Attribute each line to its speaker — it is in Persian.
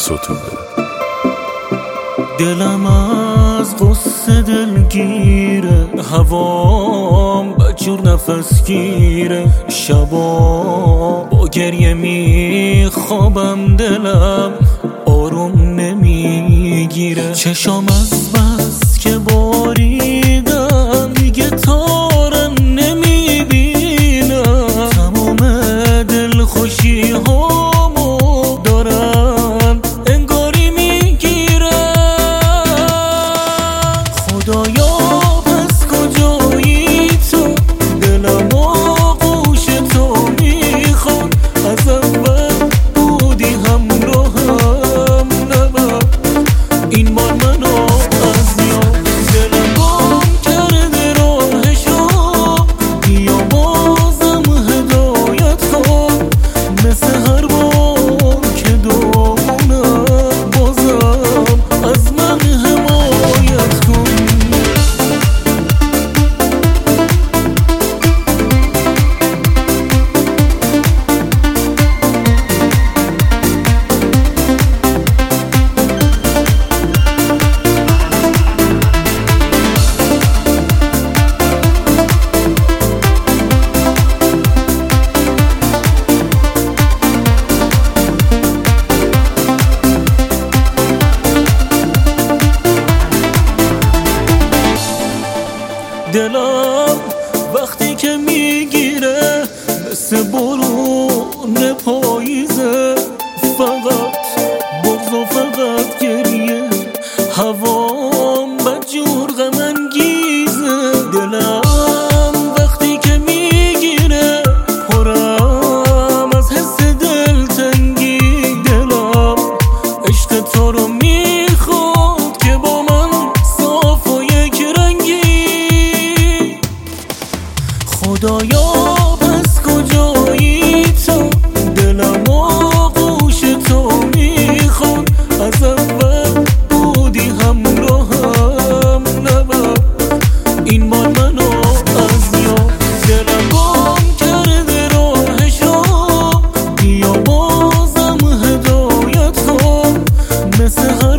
Speaker 1: ستوده.
Speaker 2: دلم از غصه دلگیره، هوام بجور نفس گیره، شبا با گریه میخوابم، دلم آروم نمیگیره. چشام از بس که باریدم دیگه تارم نمیبینم، تمام دل خوشی هامو دارم انگاری میگیرم. خدایا پس کجایی تو، دلم آغوش تو میخواد، از اول بودی همراهم، نبر این بار منو از یاد. دلم گم کرده راهشو، بیا بازم هدایت کن، مثل هر بار که دامونم بازم از من حمایت کن. دلم وقتی که میگیره مثل بارون پاییزه، فقط بغض و فقط گریه، هوام بدجور غم انگیزه. دلم وقتی که میگیره پرم از حس دلتنگی، دلم عشق تو رو میخواد که با من صاف و یک رنگی. خدایا پس کجایی تو، دلم آغوش تو میخواد، از اول بودی همراهم، نبر این بار منو از یاد. دلم گم کرده راهشو، بیا بازم هدایت کن، مثل هر